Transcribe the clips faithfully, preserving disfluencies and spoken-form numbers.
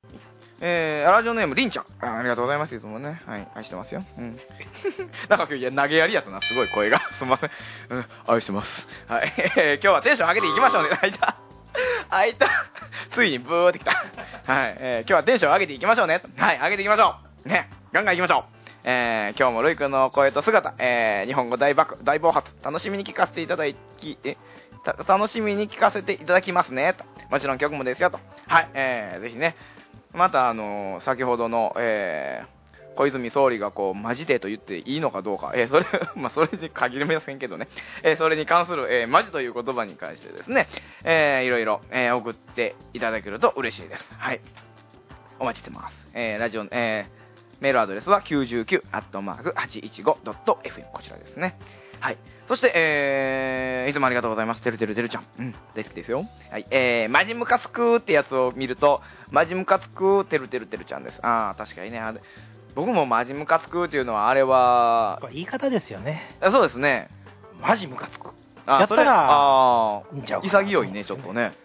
えー、ラジオネームりんちゃん、あ、ありがとうございます。いつもね、はい、愛してますよ。うん。なんか今日いや投げやりやったな、すごい声が。すみません。うん、愛してます。はい、えー、今日はテンション上げていきましょうね。あいた、あいた、ついにブーってきた。はい、えー、今日はテンション上げていきましょうね。はい、上げていきましょう。ね、ガンガンいきましょう。えー、今日もルイ君の声と姿、えー、日本語大爆大暴発、楽しみに聞かせていただき、え楽しみに聞かせていただきますねと。もちろん曲もですよと。はい、えー、ぜひね。またあのー、先ほどの、えー、小泉総理がこうマジでと言っていいのかどうか、えー、それまあそれに限りませんけどね、えー、それに関する、えー、マジという言葉に関してですね、えー、いろいろ、えー、送っていただけると嬉しいです。はい、お待ちしてます。えー、ラジオ、えー、メールアドレスは きゅうじゅうきゅう アットマーク はちいちご ドット エフエム こちらですね。はい。そして、えー、いつもありがとうございます。てるてるてるちゃん。うん、大好きですよ。はい。えー、マジムカつくってやつを見ると、マジムカつくてるてるてるちゃんです。あー、確かにね。あれ、僕もマジムカつくっていうのは、あれは、 これ言い方ですよね。 あ、そうですね。 マジムカつく。 あ、 やったら、 あいいんちゃうかな。 潔いね、ちょっとね。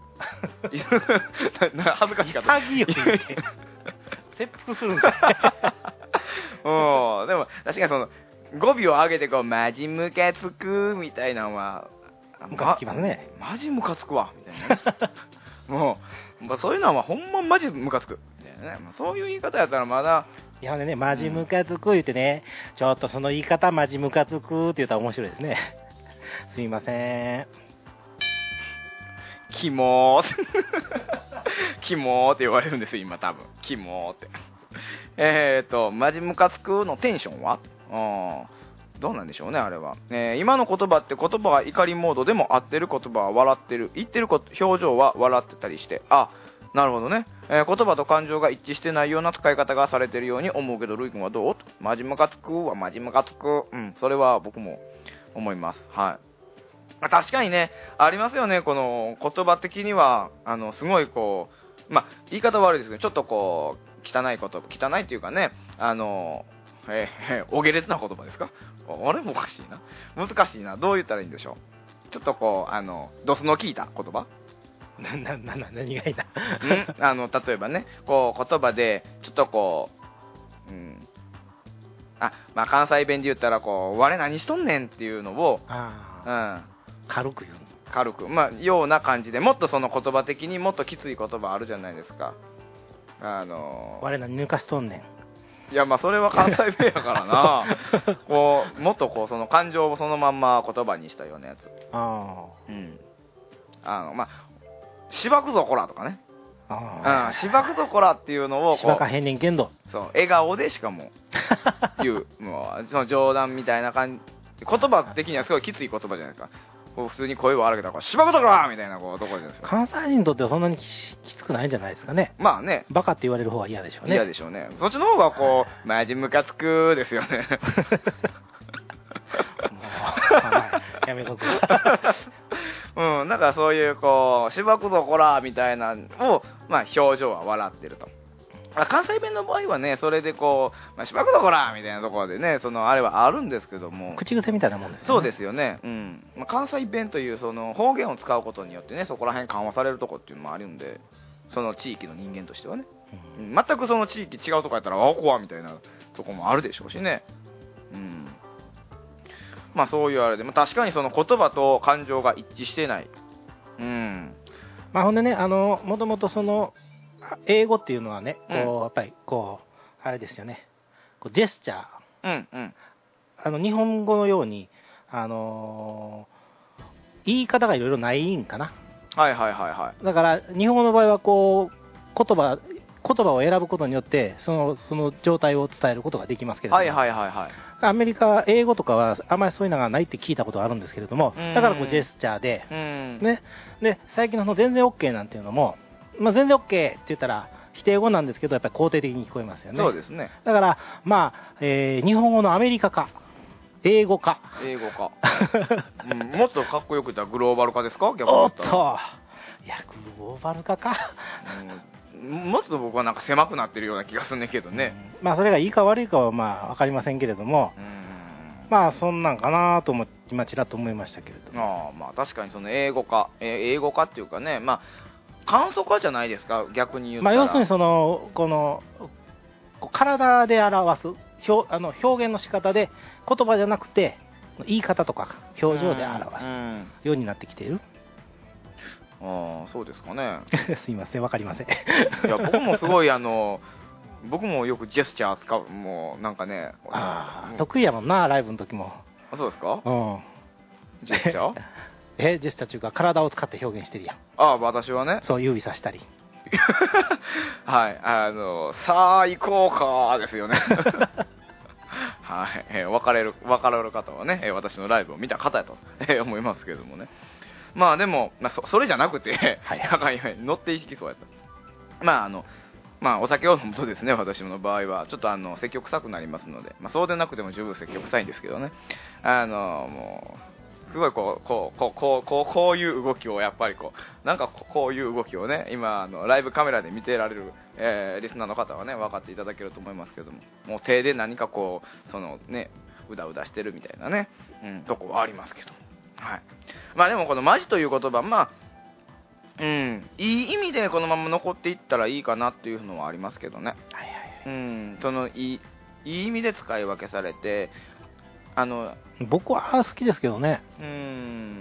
恥ずかしかった。 潔いね。切腹するんだ。 うん、でも、確かにその、語尾を上げてこうマジムカつくみたいなのはムカつきますね。 マジムカつくわみたいな、ね、もう、まあ、そういうのはほんまマジムカつくみたいなね、まあ、そういう言い方やったらまだいやね、マジムカつく言ってね、うん、ちょっとその言い方マジムカつくって言ったら面白いですね。すいません。 キモーキモーって言われるんですよ今多分。キモーってえーとマジムカつくのテンションはあどうなんでしょうねあれは、えー、今の言葉って言葉が怒りモードでも合ってる言葉は笑ってる、言ってること表情は笑ってたりして、あ、なるほどね、えー、言葉と感情が一致してないような使い方がされてるように思うけど、ルイ君はどう？マジムカつくはマジムカつく、うん、それは僕も思います。はい。確かにね、ありますよね、この言葉的にはあのすごいこう、まあ言い方悪いですけど、ちょっとこう汚い言葉、汚いっていうかね、あのえー、お下劣な言葉ですか？あれもおかしいな。難しいな。どう言ったらいいんでしょう。ちょっとこう、あの、ドスの効いた言葉な、な、な、な、何がいいな。 んあの、例えばね、こう、言葉で、ちょっとこう、うん。あ、まあ、関西弁で言ったら、こう、我何しとんねんっていうのを、 あうん。軽く言う。 軽く。まあ、ような感じで、もっとその言葉的にもっときつい言葉あるじゃないですか。あの我何抜かしとんねん。 いやまあそれは関西弁やからなこうもっとこうその感情をそのまんま言葉にしたようなやつ。 ああ、うん、あのまあしばくぞこらとかね、ああしばくぞこらっていうのをしばかへんねんけんど、 そう笑顔でしかも言うもうその冗談みたいな感じ、言葉的にはすごいきつい言葉じゃないですか。こう普通に声を荒げたらしばくぞこらみたいなこうところじゃないですか。 関西人にとってはそんなに き, きつくないんじゃないですかね。 まあね、 バカって言われる方は嫌でしょうね。 嫌でしょうね。そっちの方がこうマジムカつくですよね。 もう、はい、やめとく。 うん、だからそういうこうしばくぞこらみたいなのを、まあ、表情は笑ってると。関西弁の場合はね、それでこう、まあ、しばくぞこらみたいなところでね、そのあれはあるんですけども、 口癖みたいなもんですよね。 そうですよね。うん。まあ、関西弁というその方言を使うことによってね、そこら辺緩和されるとこっていうのもあるんで、その地域の人間としてはね、うん、全くその地域違うとこやったらあ怖みたいなとこもあるでしょうしね。うん。まあそういうあれで、まあ、確かにその言葉と感情が一致してない。うん。 まあほんでね、あのもともとその英語っていうのはね、こう、うん、やっぱりこうあれですよね、こうジェスチャー、 うんうん、 あの日本語のようにあのー、言い方がいろいろないんかな。 はいはいはいはい。 だから日本語の場合はこう言葉言葉を選ぶことによってそのその状態を伝えることができますけれども、 はいはいはいはい。 アメリカ英語とかはあまりそういうのがないって聞いたことがあるんですけれども、だからこうジェスチャーで、ね、で最近の全然 OK なんていうのも、まあ、全然 OK って言ったら否定語なんですけど、やっぱり肯定的に聞こえますよね。 そうですね。 だからまあ、えー、日本語のアメリカ化、英語化、 英語化、うん、もっとかっこよく言ったらグローバル化ですか？逆におっと、いやグローバル化か、 うん、もっと僕はなんか狭くなってるような気がするんだけどね、 うん、まあそれがいいか悪いかはまあ分かりませんけれども、うん、まあそんなんかなとも今ちらっと思いましたけれども、 あ、まあ確かにその英語化、えー、英語化っていうかね、まあ簡素化じゃないですか、逆に言ったら。 まあ、要するにそのこの体で表す 表, あの表現の仕方で、言葉じゃなくて言い方とか表情で表すようになってきている。 うん、ああ、そうですかね。 すいません、わかりません。 いや、僕もすごいあの僕もよくジェスチャー使う、もうなんかね、 あ得意やもんな、ライブの時も。 あ、そうですか。 うん、 ジェスチャーえジェスチャーというか体を使って表現してるやん。 ああ、私はね、 そう指さしたりはい、あのさあ行こうかですよね。はい、えー、分かれる分かれる方はね、えー、私のライブを見た方やと、えー、思いますけれどもね。まあでも、まあ、そ, それじゃなくて、はい、乗っていきそうやった。まああのまあ、お酒を飲むとですね、私の場合はちょっとあの積極臭くなりますので、まあ、そうでなくても十分積極臭いんですけどね、あのもうすごいこうこうこうこうこうこういう動きをやっぱりこうなんかこういう動きをね、今あのライブカメラで見てられる、えー、リスナーの方はね分かっていただけると思いますけども、もう手で何かこうそのねうだうだしてるみたいなね、うん、とこはありますけど、はい。まあでもこのマジという言葉、まあうん、いい意味でこのまま残っていったらいいかなっていうのはありますけどね。はいはい、うん、そのいい、いい意味で使い分けされて、あの僕は好きですけどね。 うん、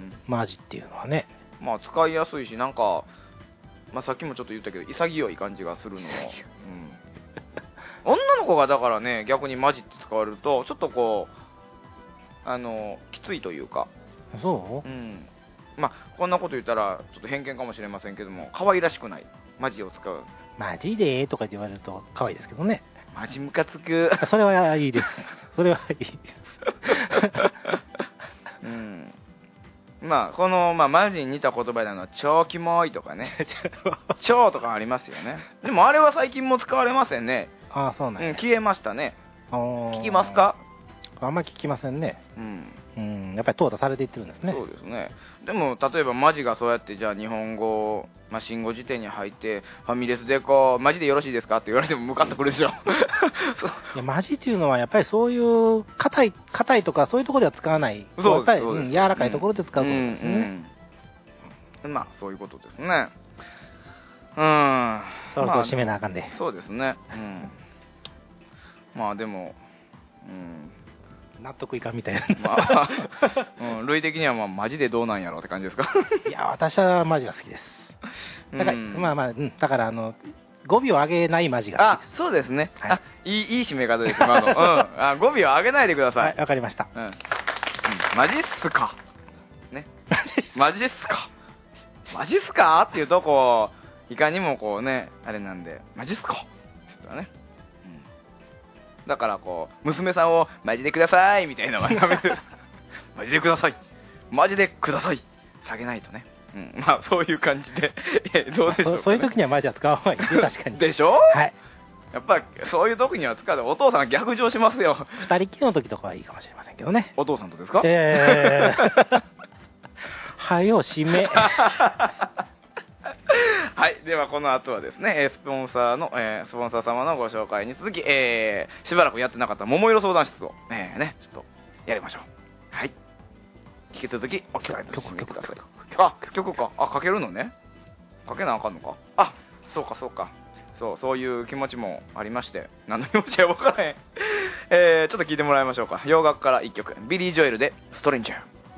マジっていうのはね。 まあ使いやすいし、なんか、まあ、さっきもちょっと言ったけど潔い感じがするのも、うん、女の子がだからね逆にマジって使われるとちょっとこうあのきついというか。 そう、 うん、まあ、こんなこと言ったらちょっと偏見かもしれませんけども、可愛らしくないマジを使う。 マジでとか言われると可愛いですけどね。 マジムカつく。 それはいいです。それはいいです。 うん、まあこの、まあ、マジに似た言葉なのは超キモいとかね。超とかありますよね。でもあれは最近も使われませんね。 ああ、そうなんや、 うん、消えましたね。聞きますか？ あんまり聞きませんね。 うん、 うん、やっぱり淘汰されていってるんですね。 そうですね。でも例えばマジがそうやってじゃあ日本語、まあ、新語辞典に入ってファミレスでこうマジでよろしいですかって言われても向かってくるでしょ。 いやマジっていうのはやっぱりそういう硬い硬いとかそういうところでは使わない。 そうです、 うん、柔らかいところで使うことですね。うんうんうん、まあそういうことですね。うん。 そろそろ締めなあかんで。まあ、 そうですね。うん。まあでも、うん。 納得いかんみたいな。 まあ、うん、類的にはまあマジでどうなんやろうって感じですか。 いや私はマジが好きです。だから、うん、まあまあ、うん、だからあの語尾を上げないマジが好きです。 あ、そうですね。 はい、 あ、いいいい締め方です今の。うん。あ、語尾を上げないでください。 はい、わかりました。 うん。うん、マジっすか。ね。マジっすか。マジっすかっていうとこいかにもこうねあれなんで、マジっすかって言ったらね。だからこう娘さんをマジでくださいみたいなのはやめてマジでくださいマジでください下げないとね、うん、まあそういう感じでどうでしょうか、ね、 そ, そういう時にはマジは使わないです確かにでしょ。 はい、 やっぱりそういう時には使う。お父さん逆上しますよ。 二人きりの時とかはいいかもしれませんけどね。 お父さんとですか。 えーはよ締め。 はい、ではこの後はですねスポンサーの、えー、スポンサー様のご紹介に続き、えー、しばらくやってなかった桃色相談室を、えー、ねちょっとやりましょう。はい、引き続きお聞かせください。あ、曲か。あ、かけるのね。かけなあかんのか。あ、そうかそうか。そうそういう気持ちもありまして、何の気持ちか分からへん。えー、ちょっと聞いてもらいましょうか。洋楽からいっきょく、ビリー・ジョエルでストレンジャー。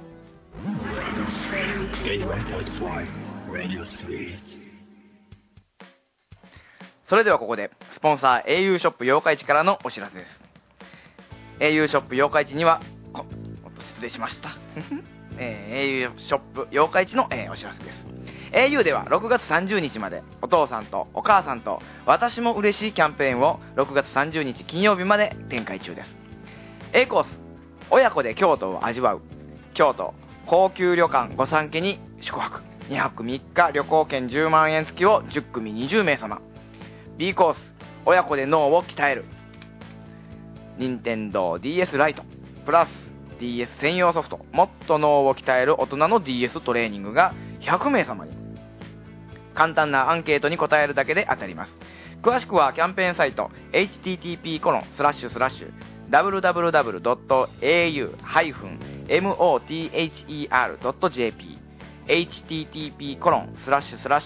それではここでスポンサー au ショップ八日市からのお知らせです。 au ショップ八日市にはおっと失礼しました、えー、au ショップ八日市の、えー、お知らせです。 au ではろくがつさんじゅうにちまでお父さんとお母さんと私も嬉しいキャンペーンをろくがつさんじゅうにち金曜日まで展開中です。 A コース親子で京都を味わう京都高級旅館御三家に宿泊にはくみっか旅行券じゅうまんえん付きをじゅっくみにじゅうめいさま。 B コース親子で脳を鍛える任天堂 ディーエス ライトプラス ディーエス 専用ソフトもっと脳を鍛える大人の ディーエス トレーニングがひゃくめいさまに。簡単なアンケートに答えるだけで当たります。詳しくはキャンペーンサイト エイチティーティーピーコロンスラッシュスラッシュダブリューダブリューダブリュードットエーユーハイフンモティーエイチイーアールドットジェーピー エイチティーティーピーコロンスラッシュスラッシュ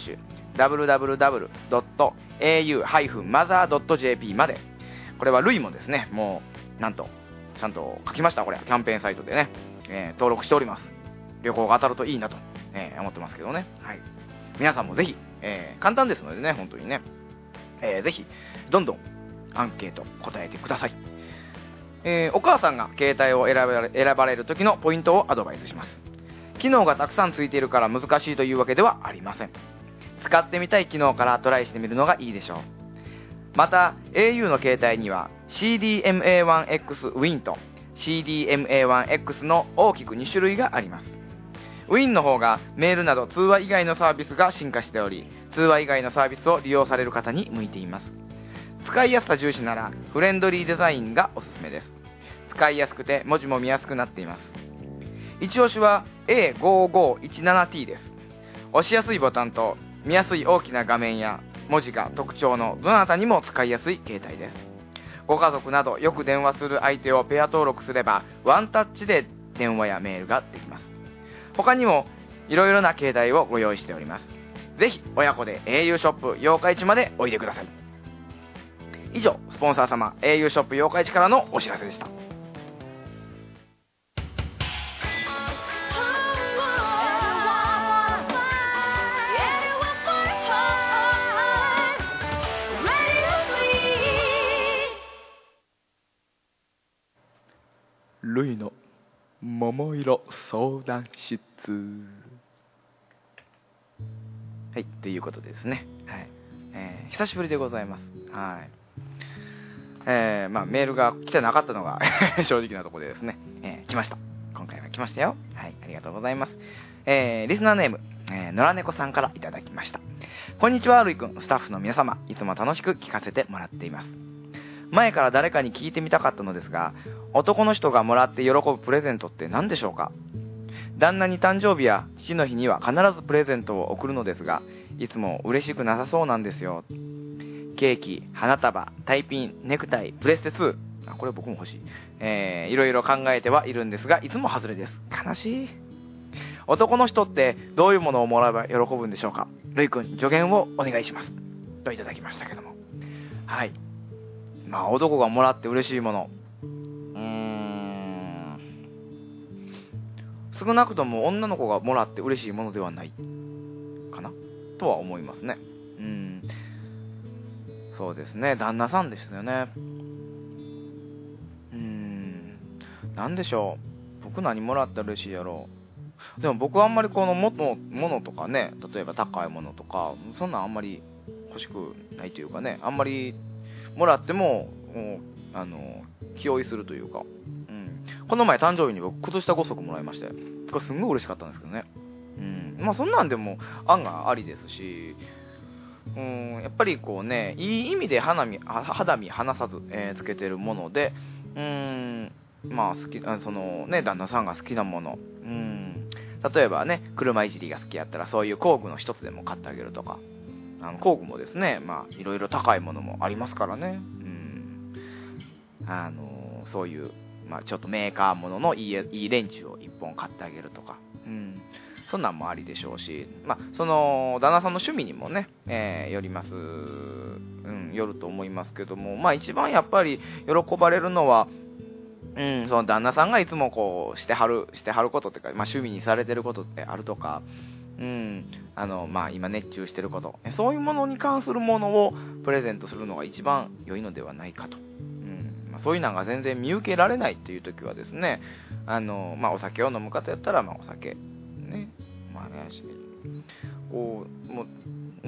ダブリューダブリューダブリュードットエーユーハイフンマザードットジェーピー まで。これはルイもですね、もうなんとちゃんと書きました。これキャンペーンサイトでね、えー、登録しております。旅行が当たるといいなと、えー、思ってますけどね。はい。皆さんもぜひ、えー、簡単ですのでね、本当にね、えー、ぜひどんどんアンケート答えてください。えー、お母さんが携帯を選ばれ、選ばれる時のポイントをアドバイスします。機能がたくさんついているから難しいというわけではありません。使ってみたい機能からトライしてみるのがいいでしょう。また エーユー の携帯には シーディーエムエーワンエックス ウィン と シーディーエムエーワンエックス の大きくに種類があります。ウィン の方がメールなど通話以外のサービスが進化しており、通話以外のサービスを利用される方に向いています。使いやすさ重視ならフレンドリーデザインがおすすめです。使いやすくて文字も見やすくなっています。一押しは エーごーごーいちななティー です。押しやすいボタンと見やすい大きな画面や文字が特徴のどなたにも使いやすい携帯です。ご家族などよく電話する相手をペア登録すればワンタッチで電話やメールができます。他にもいろいろな携帯をご用意しております。ぜひ親子で エーユー ショップ八日市までおいでください。以上、スポンサー様 エーユー ショップ八日市からのお知らせでした。ルイの桃色相談室。はい、ということでですね、はい、えー、久しぶりでございます。はい、えー、まあメールが来てなかったのが正直なところでですね、えー、来ました。今回は来ましたよ。はい、ありがとうございます。えー、リスナーネーム、えー、野良猫さんからいただきました。こんにちは、るいくん、スタッフの皆様、いつも楽しく聞かせてもらっています。前から誰かに聞いてみたかったのですが、男の人がもらって喜ぶプレゼントって何でしょうか？旦那に誕生日や父の日には必ずプレゼントを贈るのですが、いつも嬉しくなさそうなんですよ。ケーキ、花束、タイピン、ネクタイ、プレステツー。あ、これ僕も欲しい。えー、いろいろ考えてはいるんですが、いつも外れです。悲しい。男の人ってどういうものをもらえば喜ぶんでしょうか？るいくん、助言をお願いします。といただきましたけども。はい。まあ、男がもらって嬉しいもの。うーん。少なくとも女の子がもらって嬉しいものではないかなとは思いますね。うん。そうですね。旦那さんですよね。うーん。なんでしょう。僕何もらったら嬉しいやろう。でも僕はあんまりこの元ものとかね、例えば高いものとか、そんなんあんまり欲しくないというかね、あんまりもらっても、もうあの気負いするというか、うん、この前誕生日に僕靴下ご足もらいまして、これすんごい嬉しかったんですけどね、うん、まあそんなんでも案がありですし、うん、やっぱりこうね、いい意味で肌身肌身離さず、えー、つけてるもので、うん、まあ好き、そのね、旦那さんが好きなもの、うん、例えばね、車いじりが好きやったらそういう工具の一つでも買ってあげるとか、あの工具もですね、まあいろいろ高いものもありますからね、うん、あのそういう、まあ、ちょっとメーカーもののいい、いいレンチをいっぽん買ってあげるとか、うん、そんなんもありでしょうし、まあ、その旦那さんの趣味にもね、えー、よります、うん、よると思いますけども、まあ一番やっぱり喜ばれるのは、うん、その旦那さんがいつもこうしてはるしてはることっていうか、まあ、趣味にされてることってあるとか、うん、あのまあ今熱中してること、そういうものに関するものをプレゼントするのが一番良いのではないかと。うん、まあ、そういうのが全然見受けられないっていう時はですね、あのまあお酒を飲む方やったらまあお酒ね、まあね、こうもう、うん、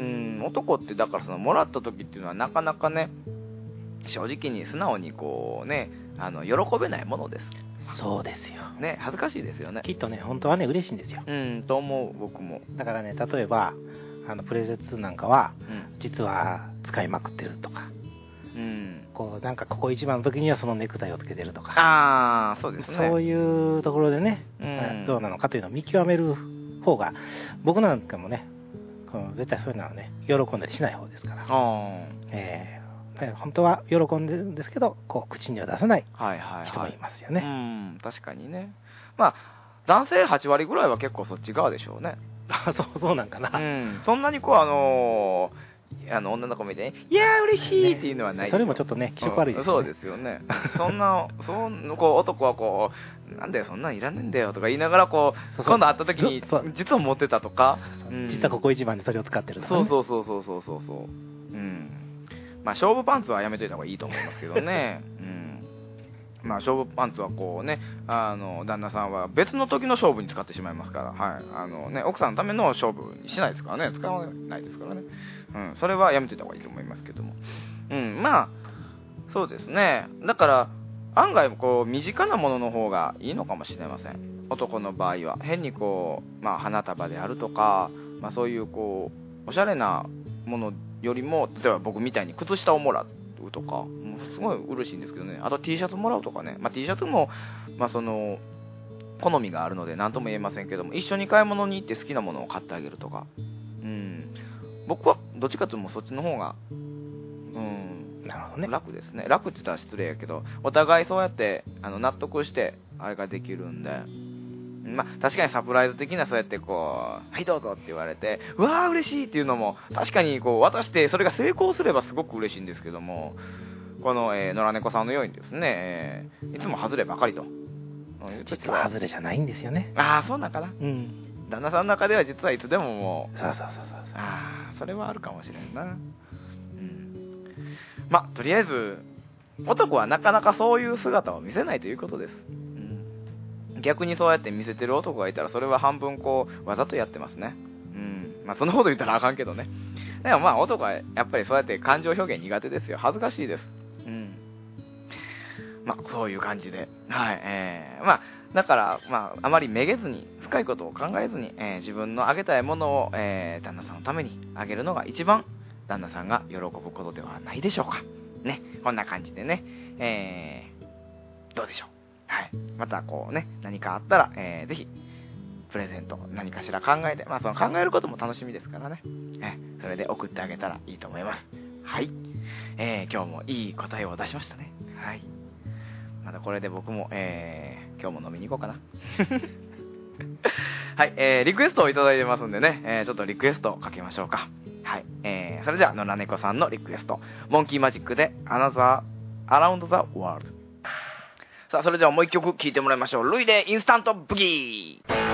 男ってだからそのもらった時っていうのはなかなかね、正直に素直にこうね、あの喜べないものです。 そうですよね、恥ずかしいですよね。 きっとね、本当はね、嬉しいんですよ。 うんと思う、僕も。 だからね、例えばあのプレゼントなんかは、 うん、 実は使いまくってるとか、 うん、 こうなんかここ一番の時にはそのネクタイをつけてるとか、 ああ、そうですね。 そういうところでね、 うん、 どうなのかというのを見極める方が、僕なんかもね、この絶対そういうのはね、喜んだりしない方ですから。 あ、 えー本当は喜んでるんですけど、こう口には出さない人もいますよね。 はいはいはい、うん、確かにね。まあ男性はち割ぐらいは結構そっち側でしょうね。 あ、そうそうなんかな、 うん、そんなにこうあのーあの女の子見て、ね、いやー嬉しいっていうのはない、ね、 それもちょっとね気色悪いですね、 うん、そうですよねそんなそんこう男はこうなんだよそんなんいらねえんだよとか言いながらこうそうそう今度会った時に実は持ってたとか、 うん、実はここ一番でそれを使ってるとか、 ね、そうそうそうそうそうそう、うん、まあ勝負パンツはやめといた方がいいと思いますけどね、うんまあ、勝負パンツはこうね、あの旦那さんは別の時の勝負に使ってしまいますから、はいあのね、奥さんのための勝負にしないですからね、使わないですからね、うん、それはやめておいた方がいいと思いますけども、うん、まあそうですね、だから案外こう身近なものの方がいいのかもしれません。男の場合は変にこう、まあ、花束であるとか、まあ、そういうこうおしゃれなものよりも、例えば僕みたいに靴下をもらうとかもうすごい嬉しいんですけどね。あと T シャツもらうとかね、まあ、T シャツも、まあ、その好みがあるので何とも言えませんけども、一緒に買い物に行って好きなものを買ってあげるとか、うん、僕はどっちかというとそっちの方が、うん、 なるほどね、 楽ですね。楽って言ったら失礼やけど、お互いそうやってあの納得してあれができるんで、まあ、確かにサプライズ的なそうやってこうはいどうぞって言われてうわー嬉しいっていうのも確かにこう渡してそれが成功すればすごく嬉しいんですけども、この、えー、野良猫さんのようにですね、えー、いつも外ればかりと、 実は外れじゃないんですよね。 ああそうなんかな、うん、旦那さんの中では実はいつでももうそうそうそうそう、 ああそれはあるかもしれんな、うん、まあとりあえず男はなかなかそういう姿を見せないということです。逆にそうやって見せてる男がいたらそれは半分こうわざとやってますね。うん。まあそんなこと言ったらあかんけどね。でもまあ男はやっぱりそうやって感情表現苦手ですよ。恥ずかしいです。うん。まあそういう感じで。はい。えー、まあだからまああまりめげずに深いことを考えずに、えー、自分のあげたいものを、えー、旦那さんのためにあげるのが一番旦那さんが喜ぶことではないでしょうか。ね。こんな感じでね。えー、どうでしょう。はい、またこうね何かあったら、えー、ぜひプレゼント何かしら考えて、まあその考えることも楽しみですからね、えー、それで送ってあげたらいいと思います。はい、えー、今日もいい答えを出しましたね。はい、まだこれで僕も、えー、今日も飲みに行こうかなはい、えー、リクエストをいただいてますんでね、えー、ちょっとリクエストをかけましょうか。はい、えー、それでは野良猫さんのリクエスト、モンキーマジックでアナザーアラウンドザワールド。さあそれではもう一曲聴いてもらいましょう。ルイでインスタントブギー。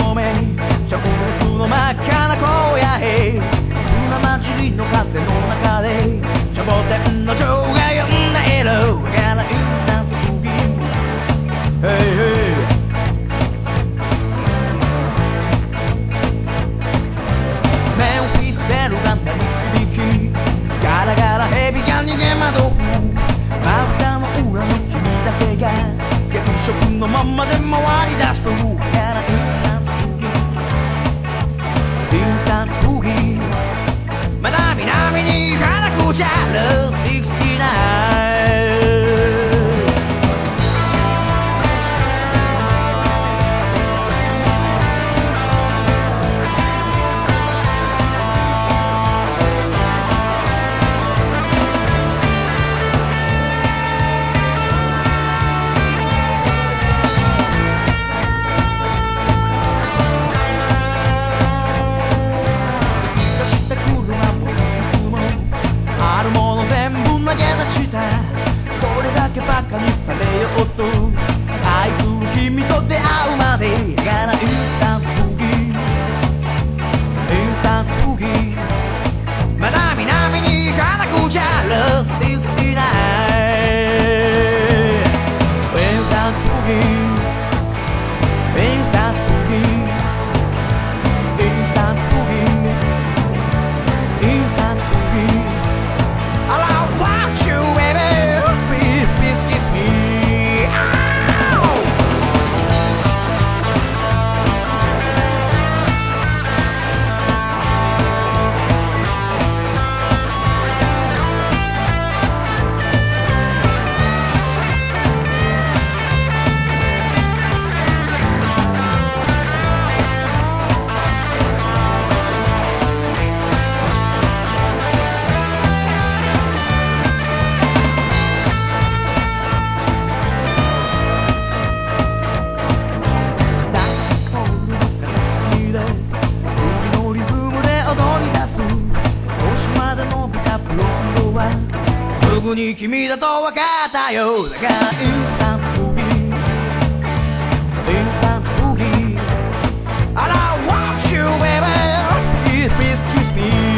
の風の中ぐに君だと分かったよ。だからインスタントブギー、インスタントブギー、 And I want you baby, please kiss me。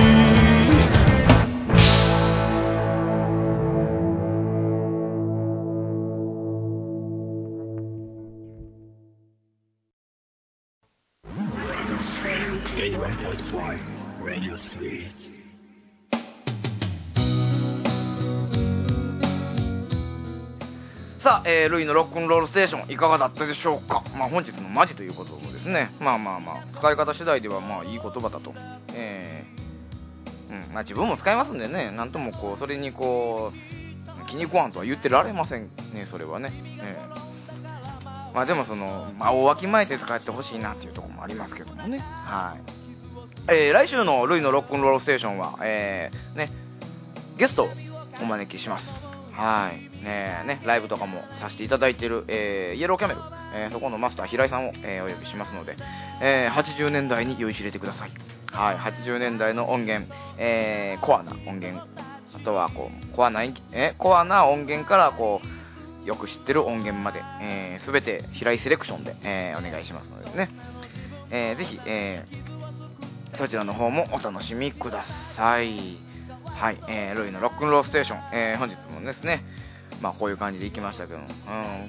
さあ、えー、ルイのロックンロールステーションいかがだったでしょうか。まあ本日のマジということもですね、まあまあまあ使い方次第ではまあいい言葉だと、えー、うんまあ自分も使いますんでね、なんともこうそれにこう気に食わんとは言ってられませんね、それはね。えー、まあでもそのまあ大わきまえて使ってほしいなっていうところもありますけどもね。はい。えー、来週のルイのロックンロールステーションは、えー、ねゲストをお招きします。はいねね、ライブとかもさせていただいている、えー、イエローキャメル、えー、そこのマスター平井さんを、えー、お呼びしますので、えー、はちじゅうねんだいに酔いしれてください。はい、はちじゅうねんだいの音源、えー、コアな音源、あとはこうコアな、えコアな音源からこうよく知ってる音源まで、えー、全て平井セレクションで、えー、お願いしますのでね、えー、ぜひ、えー、そちらの方もお楽しみください。はい、えー、ルイのロックンロールステーション、えー、本日もですね、まあこういう感じで行きましたけど、うん、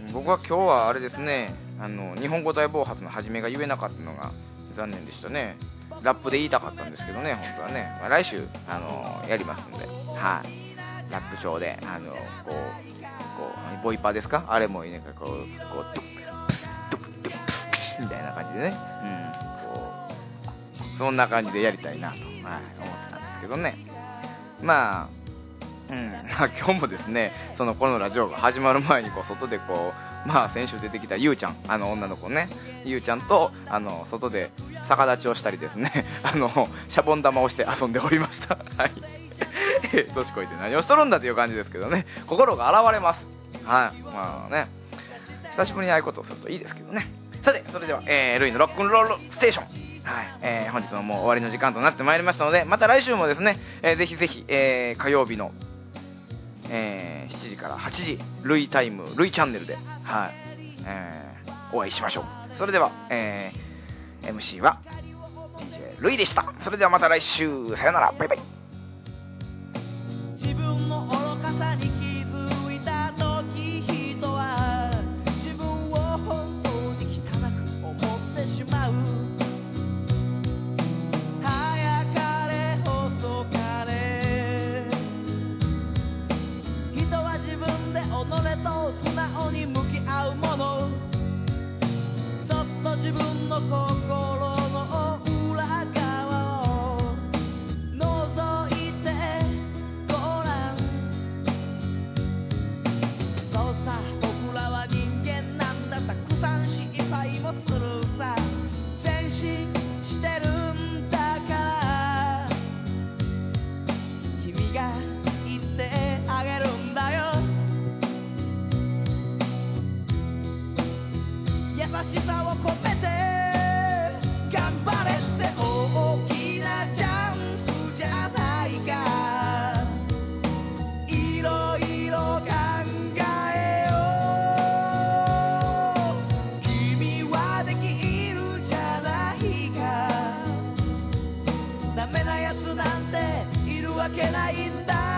僕は今日はあれですね、あの日本語大暴発の始めが言えなかったのが残念でしたね。ラップで言いたかったんですけどね、本当はね、まあ、来週あのやりますんで、はい、ラップ調であのこうこうボイパーですか、あれもなんかこうこうドゥップスドゥッドゥップスクシみたいな感じでね、うん、こうそんな感じでやりたいなと、はい、思ってたんですけどね。まあ、うん、今日もですね、そのこのラジオが始まる前にこう外でこう、まあ先週出てきたゆうちゃん、あの女の子ね、ゆうちゃんとあの外で逆立ちをしたりですね、あのシャボン玉をして遊んでおりました。はい。年こいて何をしとるんだという感じですけどね、心が現れます。はい。まあね、久しぶりにああいうことをするといいですけどね。さて、それでは、えー、ルイのロックンロールステーション。はい、えー、本日ももう終わりの時間となってまいりましたので、また来週もですね、えー、ぜひぜひ、えー、火曜日の、えー、しちじからはちじ、ルイタイム、ルイチャンネルで、はい、えー、お会いしましょう。それでは、えー、エムシー は ディージェー ルイでした。それではまた来週、さよなら、バイバイ。 自分の愚かさに気づいた時、人は自分を本当に汚く思ってしまう。早かれ遅かれ、人は自分で己と素直に向き合うもの。そっと自分の心の裏側を覗いてごらん。そうさ、僕らは人間なんだ。たくさん失敗もするさ。前進してるんだから、君が言ってあげるんだよ。優しさを込めて頑張れって、大きなジャンプじゃないか。いろいろ考えよう。君はできるじゃないか。ダメなやつなんているわけないんだ。